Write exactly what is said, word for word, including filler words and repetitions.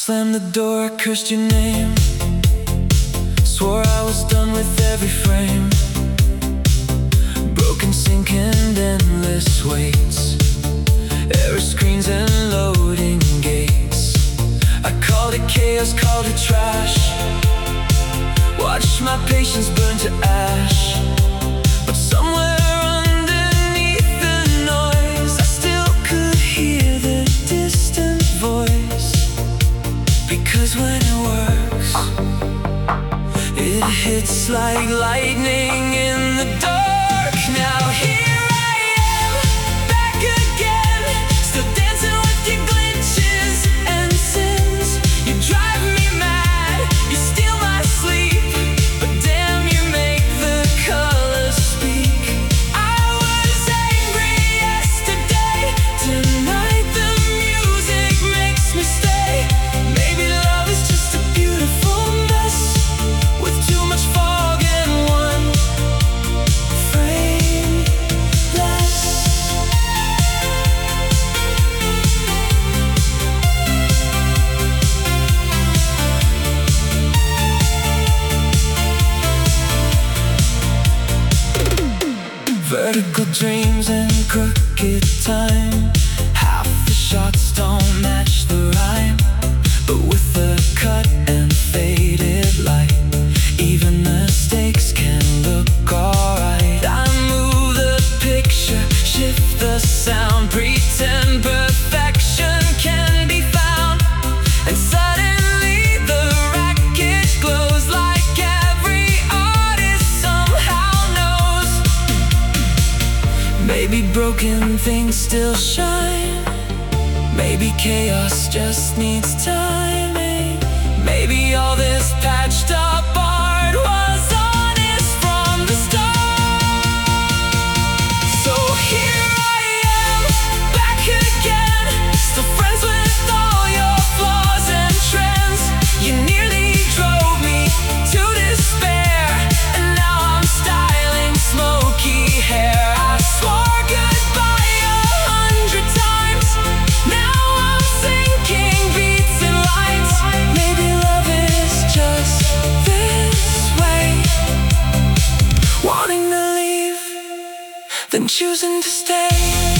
slammed the door, I cursed your name. Swore I was done with every frame. Broken sink and endless waits, error screens and loading gates. I called it chaos, called it trash. Watched my patience burn to ash. But somewhere underneath the noise, I still could hear the distant voice. Because when it works, it hits like lightning in the dark. Now here I am, back again, still dancing with your glitches and sins. You drive me mad, you steal my sleep, but damn, you make the colors speak. I was angry yesterday, tonight the music makes me stay. Maybe love is just a beautiful mess with too much fog and one frame less. Vertical dreams and crooked time. Half the shots don't match the rhyme, but with a cut and faded light, even mistakes can look alright. I move the picture, shift the sound, pretend perfection can be found, and suddenly the wreckage glows like every artist somehow knows. Maybe broken things still shine. Maybe chaos just needs timing. Maybe all this patched up art was honest from the start. So here I am, back again, still friends with all your flaws and trends. You nearly drove me to despair, and now I'm styling smoky hair. I swore goodbye a hundred times, now I'm sinking beats and lines. Maybe love is just this way, wanting to leave, then choosing to stay.